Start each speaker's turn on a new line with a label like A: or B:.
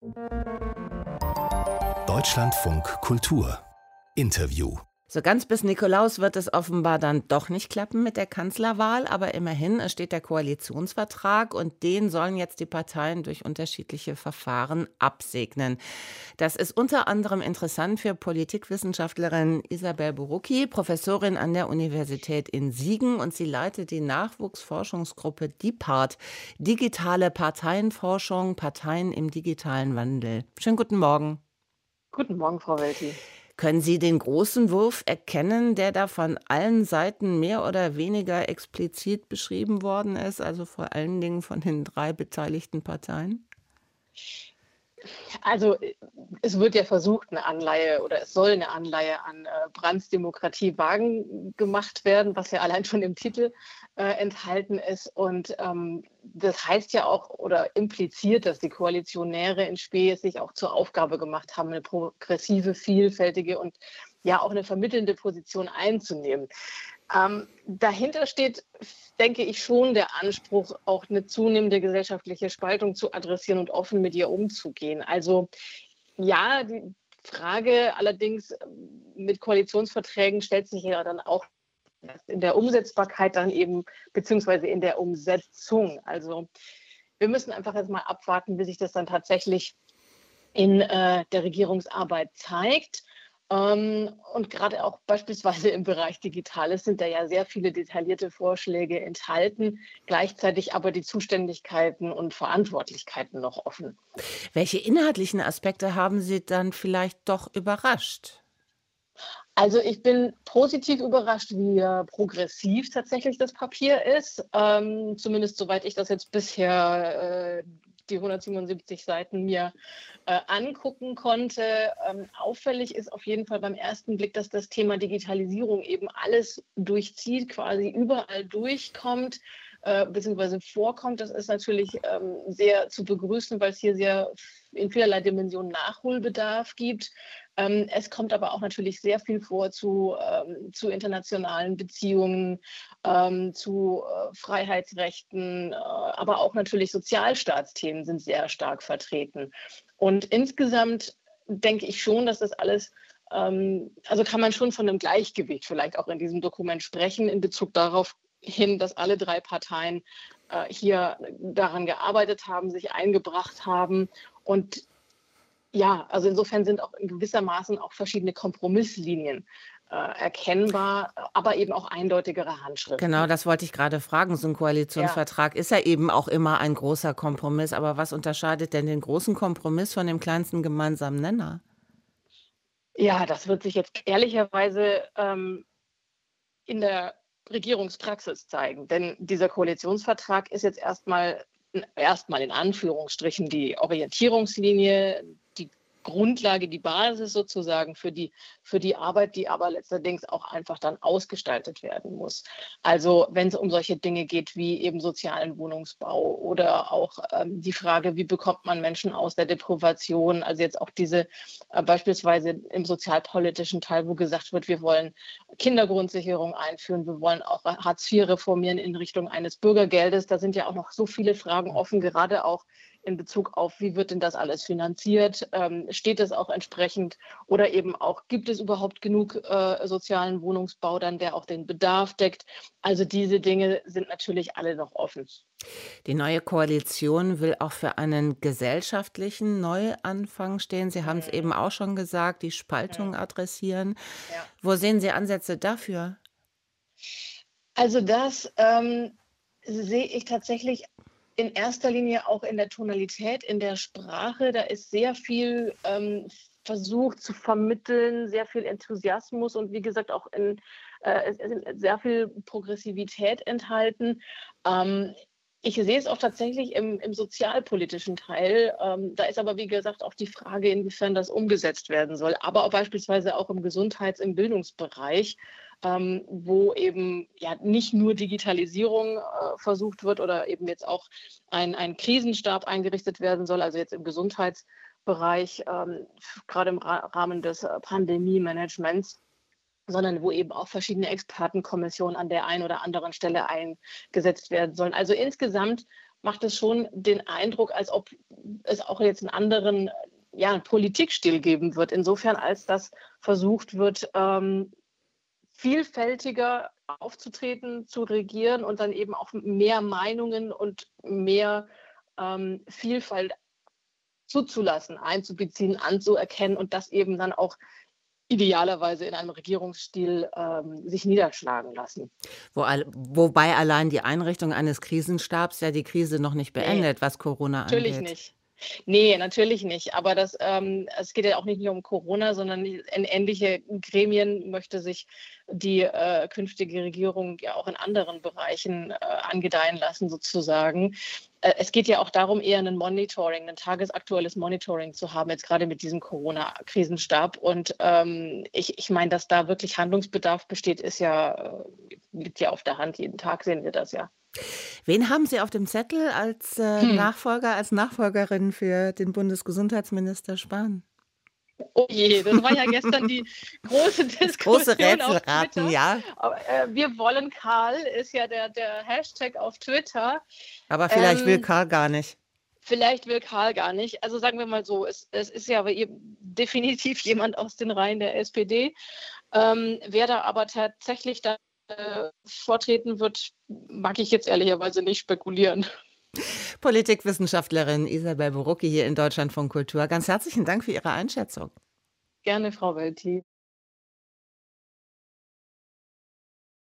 A: Deutschlandfunk Kultur Interview.
B: So ganz bis Nikolaus wird es offenbar dann doch nicht klappen mit der Kanzlerwahl, aber immerhin, es steht der Koalitionsvertrag und den sollen jetzt die Parteien durch unterschiedliche Verfahren absegnen. Das ist unter anderem interessant für Politikwissenschaftlerin Isabel Borucki, Professorin an der Universität in Siegen, und sie leitet die Nachwuchsforschungsgruppe DIPART, digitale Parteienforschung, Parteien im digitalen Wandel. Schönen guten Morgen.
C: Guten Morgen, Frau Welti.
B: Können Sie den großen Wurf erkennen, der da von allen Seiten mehr oder weniger explizit beschrieben worden ist, also vor allen Dingen von den 3 beteiligten Parteien?
C: Also es wird ja versucht, eine Anleihe oder es soll eine Anleihe an Brandts Demokratie wagen gemacht werden, was ja allein schon im Titel enthalten ist. Und das heißt ja auch oder impliziert, dass die Koalitionäre in Spe es sich auch zur Aufgabe gemacht haben, eine progressive, vielfältige und ja auch eine vermittelnde Position einzunehmen. Dahinter steht, denke ich, schon der Anspruch, auch eine zunehmende gesellschaftliche Spaltung zu adressieren und offen mit ihr umzugehen. Also ja, die Frage allerdings mit Koalitionsverträgen stellt sich ja dann auch in der Umsetzbarkeit dann eben, beziehungsweise in der Umsetzung. Also wir müssen einfach jetzt mal abwarten, wie sich das dann tatsächlich in der Regierungsarbeit zeigt. Und gerade auch beispielsweise im Bereich Digitales sind da ja sehr viele detaillierte Vorschläge enthalten, gleichzeitig aber die Zuständigkeiten und Verantwortlichkeiten noch offen.
B: Welche inhaltlichen Aspekte haben Sie dann vielleicht doch überrascht?
C: Also ich bin positiv überrascht, wie progressiv tatsächlich das Papier ist. Zumindest soweit ich das jetzt bisher die 177 Seiten mir angucken konnte. Auffällig ist auf jeden Fall beim ersten Blick, dass das Thema Digitalisierung eben alles durchzieht, quasi überall durchkommt, beziehungsweise vorkommt. Das ist natürlich sehr zu begrüßen, weil es hier sehr in vielerlei Dimensionen Nachholbedarf gibt. Es kommt aber auch natürlich sehr viel vor zu internationalen Beziehungen, zu Freiheitsrechten, aber auch natürlich Sozialstaatsthemen sind sehr stark vertreten. Und insgesamt denke ich schon, dass das alles, also kann man schon von einem Gleichgewicht vielleicht auch in diesem Dokument sprechen, in Bezug darauf hin, dass alle 3 Parteien hier daran gearbeitet haben, sich eingebracht haben. Und ja, also insofern sind auch in gewissermaßen auch verschiedene Kompromisslinien erkennbar, aber eben auch eindeutigere Handschriften.
B: Genau, das wollte ich gerade fragen. So ein Koalitionsvertrag ist ja eben auch immer ein großer Kompromiss. Aber was unterscheidet denn den großen Kompromiss von dem kleinsten gemeinsamen Nenner?
C: Ja, das wird sich jetzt ehrlicherweise in der Regierungspraxis zeigen. Denn dieser Koalitionsvertrag ist jetzt erstmal in Anführungsstrichen die Orientierungslinie, die Grundlage, die Basis sozusagen für die Arbeit, die aber letztendlich auch einfach dann ausgestaltet werden muss. Also wenn es um solche Dinge geht wie eben sozialen Wohnungsbau oder auch die Frage, wie bekommt man Menschen aus der Deprivation, also jetzt auch diese beispielsweise im sozialpolitischen Teil, wo gesagt wird, wir wollen Kindergrundsicherung einführen, wir wollen auch Hartz IV reformieren in Richtung eines Bürgergeldes. Da sind ja auch noch so viele Fragen offen, gerade auch in Bezug auf, wie wird denn das alles finanziert? Steht es auch entsprechend? Oder eben auch, gibt es überhaupt genug sozialen Wohnungsbau dann, der auch den Bedarf deckt? Also diese Dinge sind natürlich alle noch offen.
B: Die neue Koalition will auch für einen gesellschaftlichen Neuanfang stehen. Sie haben es eben auch schon gesagt, die Spaltung adressieren.
C: Ja.
B: Wo sehen Sie Ansätze dafür?
C: Also das sehe ich tatsächlich in erster Linie auch in der Tonalität, in der Sprache. Da ist sehr viel versucht zu vermitteln, sehr viel Enthusiasmus und wie gesagt auch es ist sehr viel Progressivität enthalten. Ich sehe es auch tatsächlich im sozialpolitischen Teil. Da ist aber, wie gesagt, auch die Frage, inwiefern das umgesetzt werden soll. Aber auch beispielsweise auch im im Bildungsbereich, wo eben ja nicht nur Digitalisierung versucht wird oder eben jetzt auch ein Krisenstab eingerichtet werden soll, also jetzt im Gesundheitsbereich, gerade im Rahmen des Pandemie-Managements, sondern wo eben auch verschiedene Expertenkommissionen an der einen oder anderen Stelle eingesetzt werden sollen. Also insgesamt macht es schon den Eindruck, als ob es auch jetzt einen anderen Politikstil geben wird. Insofern, als dass versucht wird, vielfältiger aufzutreten, zu regieren und dann eben auch mehr Meinungen und mehr Vielfalt zuzulassen, einzubeziehen, anzuerkennen und das eben dann auch idealerweise in einem Regierungsstil sich niederschlagen lassen.
B: Wobei allein die Einrichtung eines Krisenstabs ja die Krise noch nicht beendet, was Corona angeht.
C: Natürlich nicht. Nee, natürlich nicht. Aber es geht ja auch nicht nur um Corona, sondern in ähnliche Gremien möchte sich die künftige Regierung ja auch in anderen Bereichen angedeihen lassen, sozusagen. Es geht ja auch darum, eher ein tagesaktuelles Monitoring zu haben, jetzt gerade mit diesem Corona-Krisenstab. Und ich meine, dass da wirklich Handlungsbedarf besteht, liegt ja auf der Hand. Jeden Tag sehen wir das ja.
B: Wen haben Sie auf dem Zettel als Nachfolgerin für den Bundesgesundheitsminister Spahn?
C: Oh je, das war ja gestern die große Diskussion.
B: Das große Rätselraten, ja.
C: Wir wollen Karl, ist ja der Hashtag auf Twitter.
B: Aber vielleicht will Karl gar nicht.
C: Vielleicht will Karl gar nicht. Also sagen wir mal so, es ist ja definitiv jemand aus den Reihen der SPD. Wer da aber tatsächlich da vortreten wird, mag ich jetzt ehrlicherweise nicht spekulieren.
B: Politikwissenschaftlerin Isabel Borucki hier in Deutschlandfunk Kultur. Ganz herzlichen Dank für Ihre Einschätzung.
C: Gerne, Frau Welti.